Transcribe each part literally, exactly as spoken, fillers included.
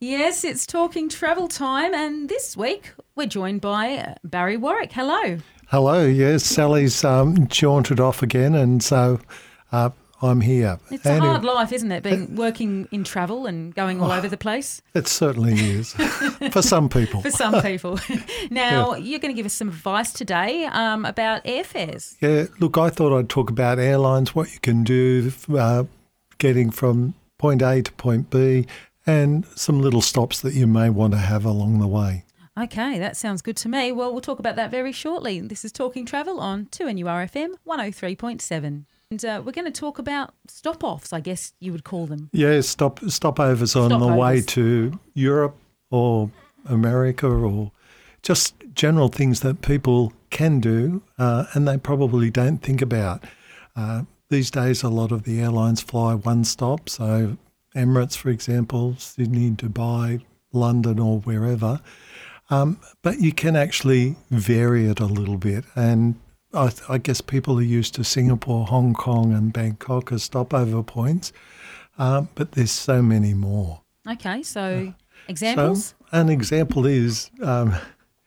Yes, it's Talking Travel time, and this week we're joined by uh, Barry Warwick. Hello. Hello, yes, Sally's um, jaunted off again, and so uh, I'm here. It's and a hard it, life, isn't it, being working in travel and going all oh, over the place? It certainly is, for some people. For some people. Now, yeah. You're going to give us some advice today um, about airfares. Yeah, look, I thought I'd talk about airlines, what you can do uh, getting from point A to point B, and some little stops that you may want to have along the way. Okay, that sounds good to me. Well, we'll talk about that very shortly. This is Talking Travel on two N U R F M one oh three point seven. And uh, we're going to talk about stop-offs, I guess you would call them. Yeah, stop stopovers on Stopovers. the way to Europe or America, or just general things that people can do uh, and they probably don't think about. Uh, these days, a lot of the airlines fly one stop. So Emirates, for example, Sydney, Dubai, London or wherever. Um, but you can actually vary it a little bit. And I, I guess people are used to Singapore, Hong Kong and Bangkok as stopover points, um, but there's so many more. Okay, so examples? So an example is um,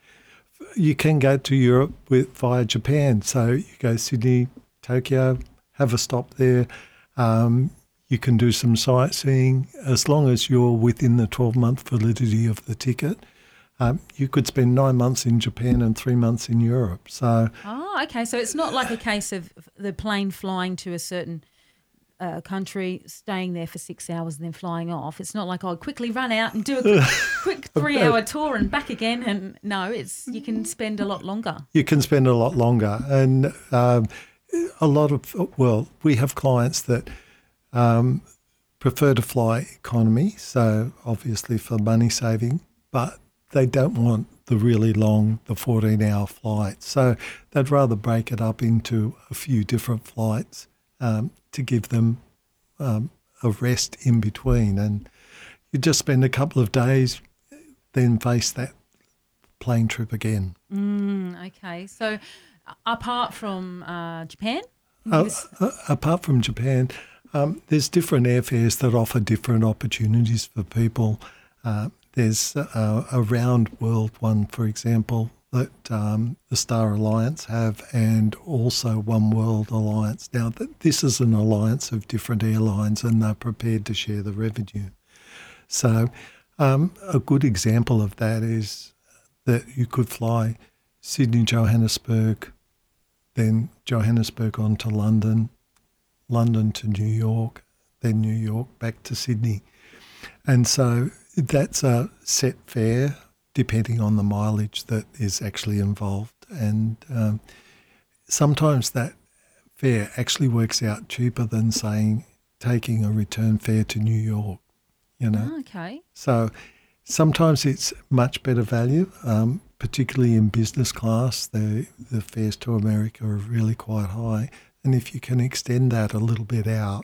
you can go to Europe with via Japan. So you go Sydney, Tokyo, have a stop there. Um, you can do some sightseeing as long as you're within the twelve-month validity of the ticket. Um, you could spend nine months in Japan and three months in Europe. So, oh, okay. So it's not like a case of the plane flying to a certain uh, country, staying there for six hours and then flying off. It's not like I'll quickly run out and do a quick, quick three-hour tour and back again. And no, it's you can spend a lot longer. You can spend a lot longer. And um, a lot of, well, we have clients that um, prefer to fly economy, so obviously for money saving, but they don't want the really long, the fourteen-hour flight. So they'd rather break it up into a few different flights um, to give them um, a rest in between. And you just spend a couple of days, then face that plane trip again. Mm, okay. So apart from uh, Japan? Uh, uh, apart from Japan, um, there's different airfares that offer different opportunities for people. Uh, There's a, a round world one, for example, that um, the Star Alliance have, and also One World Alliance. Now, th- this is an alliance of different airlines and they're prepared to share the revenue. So um, a good example of that is that you could fly Sydney, Johannesburg, then Johannesburg on to London, London to New York, then New York back to Sydney. And so that's a set fare depending on the mileage that is actually involved. And um, sometimes that fare actually works out cheaper than, saying, taking a return fare to New York, you know. Oh, okay. So sometimes it's much better value, um, particularly in business class. The, the fares to America are really quite high. And if you can extend that a little bit out,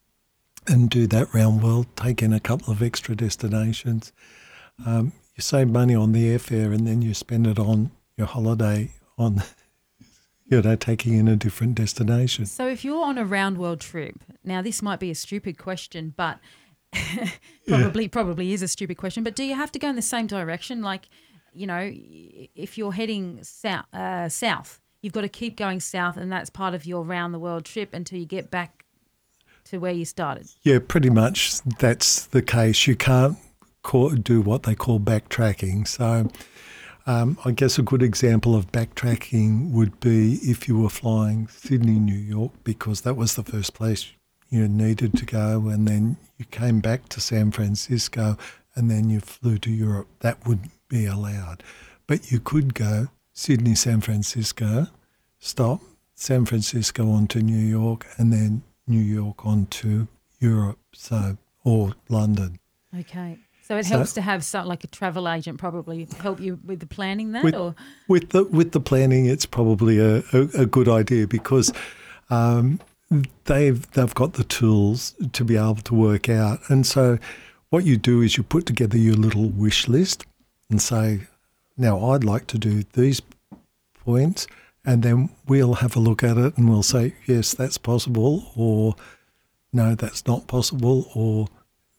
and do that round world, take in a couple of extra destinations. Um, you save money on the airfare and then you spend it on your holiday on, you know, taking in a different destination. So if you're on a round world trip, now this might be a stupid question, but probably yeah. probably is a stupid question, but do you have to go in the same direction? Like, you know, if you're heading south, uh, south, you've got to keep going south, and that's part of your round the world trip until you get back to where you started. Yeah, pretty much that's the case. You can't call, do what they call backtracking. So um, I guess a good example of backtracking would be if you were flying Sydney, New York, because that was the first place you needed to go, and then you came back to San Francisco and then you flew to Europe. That would be allowed. But you could go Sydney, San Francisco, stop, San Francisco on to New York, and then New York on to Europe, so or London. Okay. So it So- helps to have some, like a travel agent probably help you with the planning that, With, or with the with the planning, it's probably a, a, a good idea because um, they've they've got the tools to be able to work out. And so what you do is you put together your little wish list and say, now I'd like to do these points, and then we'll have a look at it and we'll say, yes, that's possible, or no, that's not possible, or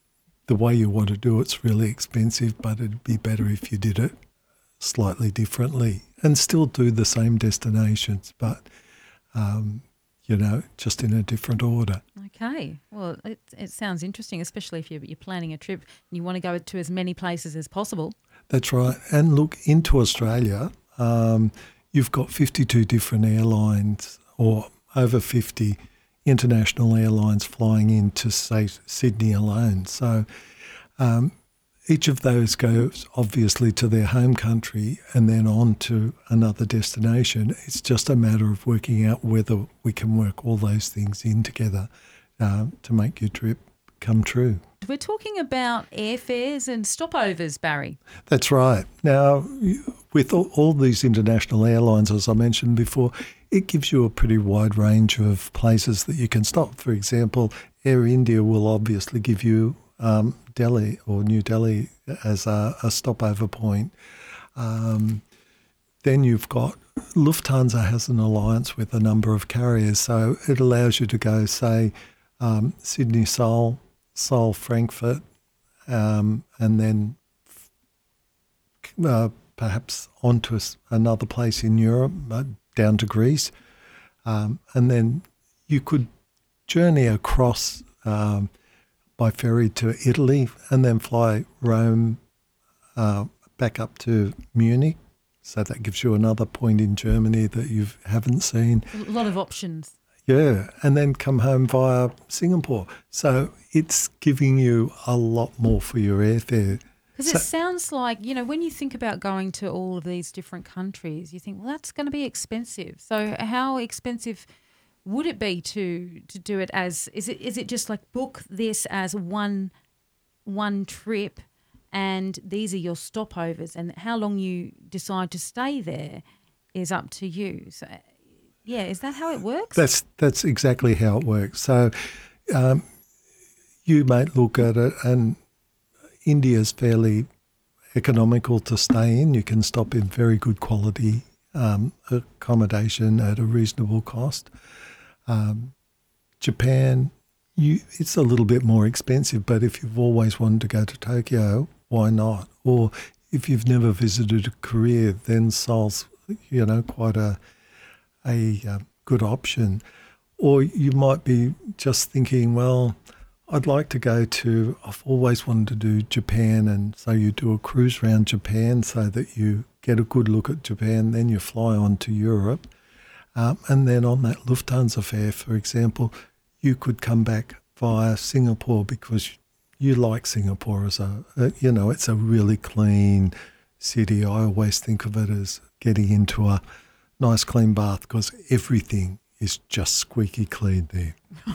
the way you want to do it's really expensive, but it'd be better if you did it slightly differently and still do the same destinations, but, um, you know, just in a different order. Okay. Well, it, it sounds interesting, especially if you're, you're planning a trip and you want to go to as many places as possible. That's right. And look, into Australia, um, you've got fifty-two different airlines or over fifty international airlines flying into, say, Sydney alone. So um, each of those goes obviously to their home country and then on to another destination. It's just a matter of working out whether we can work all those things in together uh, to make your trip come true. We're talking about airfares and stopovers, Barry. That's right. Now, with all, all these international airlines, as I mentioned before, it gives you a pretty wide range of places that you can stop. For example, Air India will obviously give you um, Delhi or New Delhi as a, a stopover point. Um, then you've got Lufthansa has an alliance with a number of carriers, so it allows you to go, say, um, Sydney, Seoul, Seoul, Frankfurt, um, and then uh, perhaps onto a, another place in Europe, uh, down to Greece. Um, and then you could journey across um, by ferry to Italy and then fly Rome uh, back up to Munich. So that gives you another point in Germany that you haven't seen. A lot of options. Yeah, and then come home via Singapore. So it's giving you a lot more for your airfare. Because so, it sounds like, you know, when you think about going to all of these different countries, you think, well, that's going to be expensive. So how expensive would it be to to do it as, is it is it just like book this as one one trip and these are your stopovers and how long you decide to stay there is up to you. So, yeah, is that how it works? That's that's exactly how it works. So um, you might look at it and India's fairly economical to stay in. You can stop in very good quality um, accommodation at a reasonable cost. Um, Japan, you, it's a little bit more expensive, but if you've always wanted to go to Tokyo, why not? Or if you've never visited Korea, then Seoul's, you know, quite a a uh, good option. Or you might be just thinking, well, I'd like to go to, I've always wanted to do Japan, and so you do a cruise around Japan so that you get a good look at Japan, then you fly on to Europe. Um, and then on that Lufthansa fare, for example, you could come back via Singapore because you like Singapore as a, a, you know, it's a really clean city. I always think of it as getting into a nice clean bath because everything is just squeaky clean there.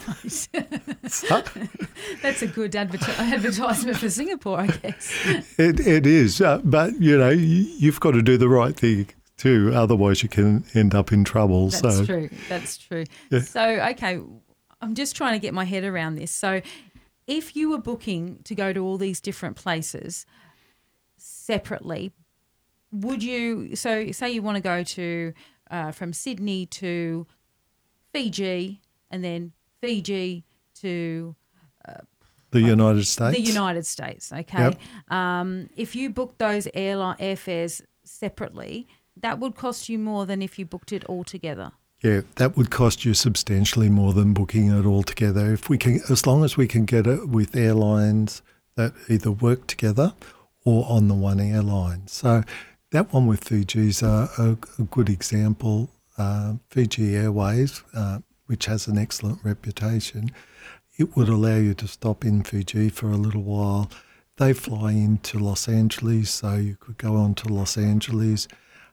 Right. So, that's a good adver- advertisement for Singapore, I guess. It it is, uh, but you know you, you've got to do the right thing too, otherwise you can end up in trouble. That's so. true. That's true. Yeah. So okay, I'm just trying to get my head around this. So, if you were booking to go to all these different places separately, would you? So, say you want to go to uh, from Sydney to Fiji, and then Fiji to uh, the United States. The United States, okay. Yep. Um, if you booked those airline airfares separately, that would cost you more than if you booked it all together. Yeah, that would cost you substantially more than booking it all together. If we can, as long as we can get it with airlines that either work together or on the one airline. So that one with Fiji is a, a, a good example. Uh, Fiji Airways, uh, which has an excellent reputation, it would allow you to stop in Fiji for a little while. They fly into Los Angeles, so you could go on to Los Angeles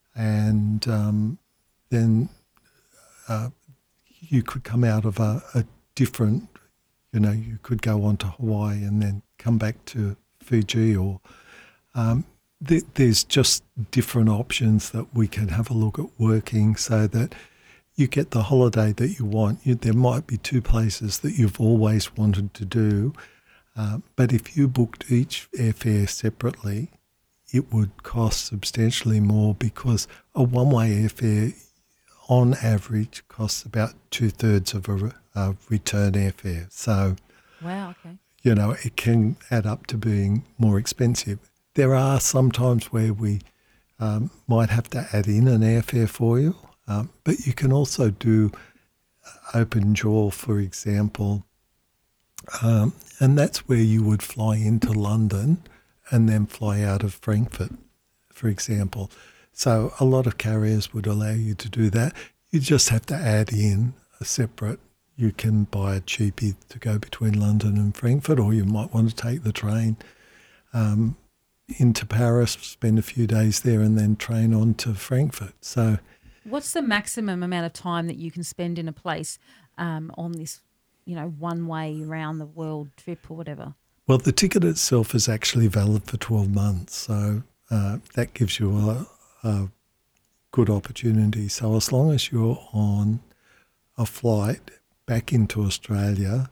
and um, then uh, you could come out of a, a different, you know, you could go on to Hawaii and then come back to Fiji or um, th- there's just different options that we can have a look at working so that you get the holiday that you want. You, there might be two places that you've always wanted to do, uh, but if you booked each airfare separately, it would cost substantially more because a one-way airfare on average costs about two-thirds of a, a return airfare. So, wow, okay. you know, it can add up to being more expensive. There are some times where we um, might have to add in an airfare for you, um, but you can also do open jaw, for example, um, and that's where you would fly into London and then fly out of Frankfurt, for example. So a lot of carriers would allow you to do that. You just have to add in a separate, you can buy a cheapie to go between London and Frankfurt, or you might want to take the train um, into Paris, spend a few days there and then train on to Frankfurt. So, what's the maximum amount of time that you can spend in a place um, on this, you know, one-way around the world trip or whatever? Well, the ticket itself is actually valid for twelve months, so uh, that gives you a, a good opportunity. So as long as you're on a flight back into Australia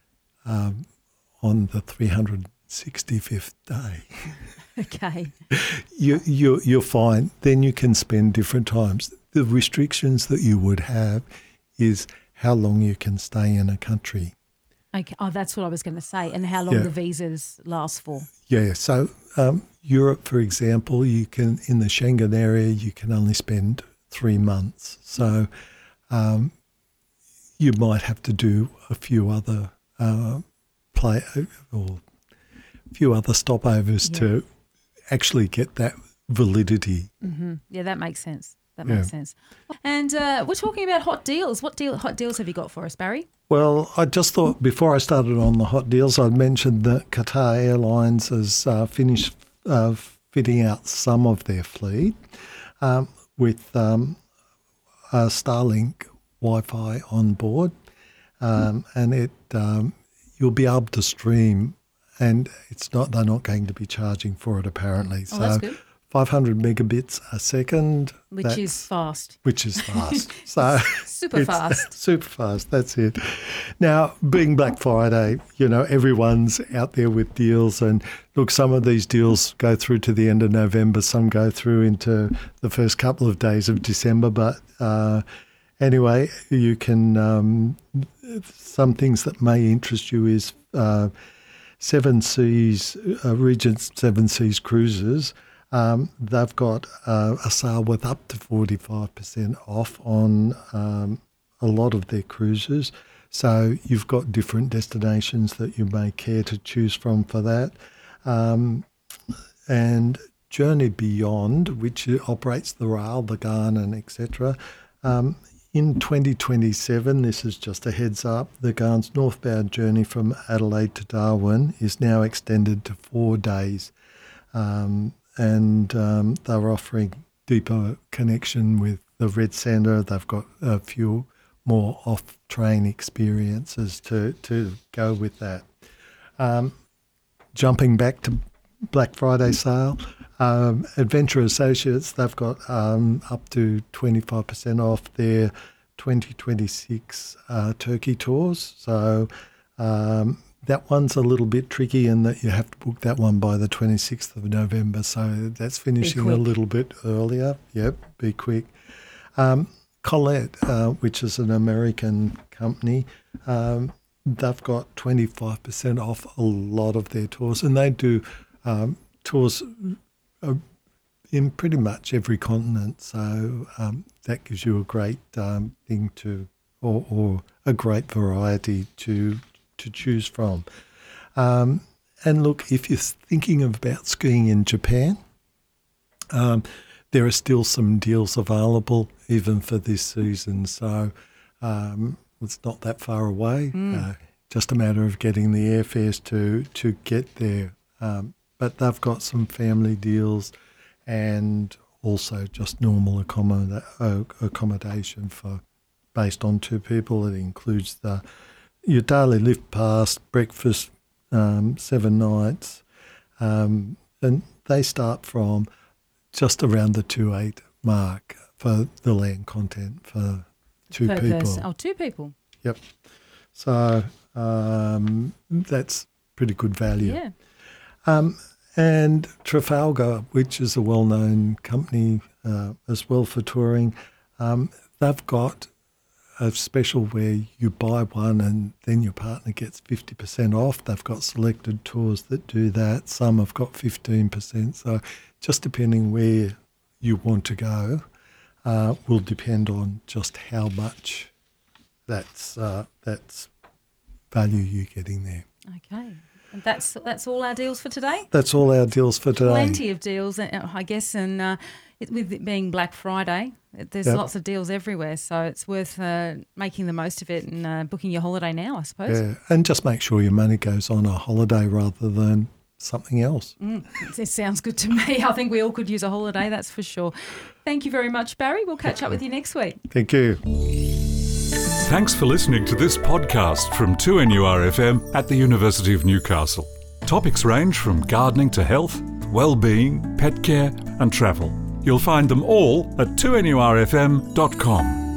um, on the three hundred sixty-fifth day, okay, you, you, you're fine. Then you can spend different times. The restrictions that you would have is how long you can stay in a country. Okay. Oh, that's what I was going to say. And how long Yeah. the visas last for? Yeah, so um, Europe, for example, you can, in the Schengen area, you can only spend three months. So um, you might have to do a few other uh, play or a few other stopovers Yeah. to actually get that validity. Mm-hmm. Yeah, that makes sense. That Yeah. makes sense. And uh, we're talking about hot deals. What deal? Hot deals have you got for us, Barry? Well, I just thought before I started on the hot deals, I'd mentioned that Qatar Airlines has uh, finished uh, fitting out some of their fleet um, with um, uh, Starlink Wi-Fi on board, um, and it um, you'll be able to stream, and it's not they're not going to be charging for it apparently. Oh, So that's good. five hundred megabits a second, Which that's- is fast. which is fast. So Super it's fast. super fast. That's it. Now, being Black Friday, you know, everyone's out there with deals, and look, some of these deals go through to the end of November. Some go through into the first couple of days of December. But uh, anyway, you can. Um, some things that may interest you is uh, Seven Seas, uh, Regent Seven Seas Cruises. Um, they've got uh, a sale with up to forty-five percent off on um, a lot of their cruises. So you've got different destinations that you may care to choose from for that. Um, and Journey Beyond, which operates the rail, the Garn, et cetera. Um, in twenty twenty-seven, this is just a heads up, the Garn's northbound journey from Adelaide to Darwin is now extended to four days. Um, and um, they're offering deeper connection with the Red Centre. They've got a few more off-train experiences to, to go with that. Um, jumping back to Black Friday sale, um, Adventure Associates, they've got um, up to twenty-five percent off their twenty twenty-six uh, Turkey tours. So um, that one's a little bit tricky in that you have to book that one by the twenty-sixth of November. So that's finishing a quick. little bit earlier. Yep, be quick. Um, Colette, uh, which is an American company, um, they've got twenty-five percent off a lot of their tours, and they do um, tours uh, in pretty much every continent. So um, that gives you a great um, thing to, or, or a great variety to to choose from. Um, and look, if you're thinking about skiing in Japan, um, there are still some deals available even for this season. So um, it's not that far away. Mm. Uh, just a matter of getting the airfares to, to get there. Um, but they've got some family deals and also just normal accommoda- uh, accommodation for based on two people. It includes the your daily lift pass, breakfast, um, seven nights, um, and they start from just around the two eight mark for the land content for two Per people. person. Oh, two people. Yep. So um, that's pretty good value. Yeah. Um, and Trafalgar, which is a well-known company uh, as well for touring, um, they've got a special where you buy one and then your partner gets fifty percent off. They've got selected tours that do that. Some have got fifteen percent. So just depending where you want to go uh, will depend on just how much that's uh, that's value you're getting there. Okay. And that's that's all our deals for today? That's all our deals for today. Plenty of deals, I guess, and uh, it, with it being Black Friday, there's Yep. lots of deals everywhere, so it's worth uh, making the most of it and uh, booking your holiday now, I suppose. Yeah, and just make sure your money goes on a holiday rather than something else. Mm, it sounds good to me. I think we all could use a holiday, that's for sure. Thank you very much, Barry. We'll catch up with you next week. Thank you. Thanks for listening to this podcast from two N U R F M at the University of Newcastle. Topics range from gardening to health, well-being, pet care and travel. You'll find them all at two N U R F M dot com.